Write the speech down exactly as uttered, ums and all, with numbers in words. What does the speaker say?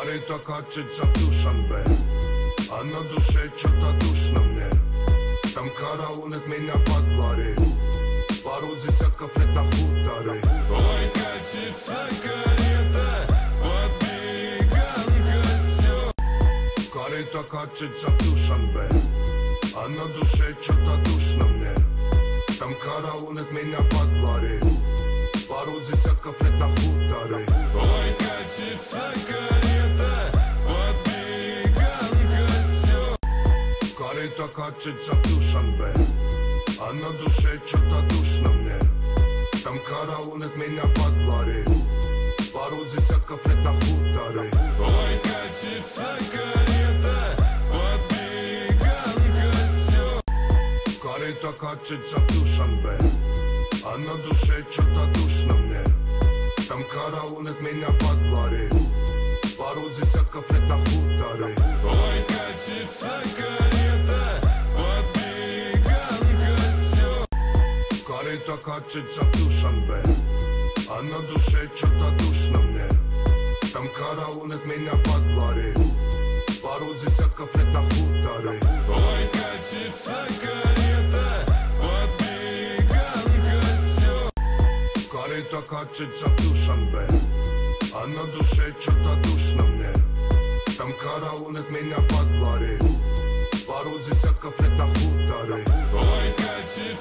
Корыто катится в Душанбе, а на душе что-то душно мне. Там караулит меня во дворе, пару десятков лет на хуторе. Ой, катится карета, побеганка всё. Корыто катится в Душанбе, а на душе что-то душно мне. Там караулит меня во дворе, пару десятков лет на хуторе. Ой, катится карета, побеганка всё. Корыто катится в Душанбе, а на душе что-то душно мне. Там караулит меня во дворе, пару десятков лет на хуторе. Ой, катится карета, побеганка всё. Корыто катится в Душанбе, а на душе что-то душно мне. Там караулит меня во дворе, пару десятков лет на хуторе. Ой, катится карета, побеганка всё. Корыто катится в Душанбе, а на душе что-то душно мне. Там караулит меня во дворе, пару десятков лет на хуторе. Ой, катится карета, побеганка всё. Корыто катится в Душанбе, а на душе что-то душно мне. Там караулит меня во дворе, пару десятков лет на хуторе. Ой, катится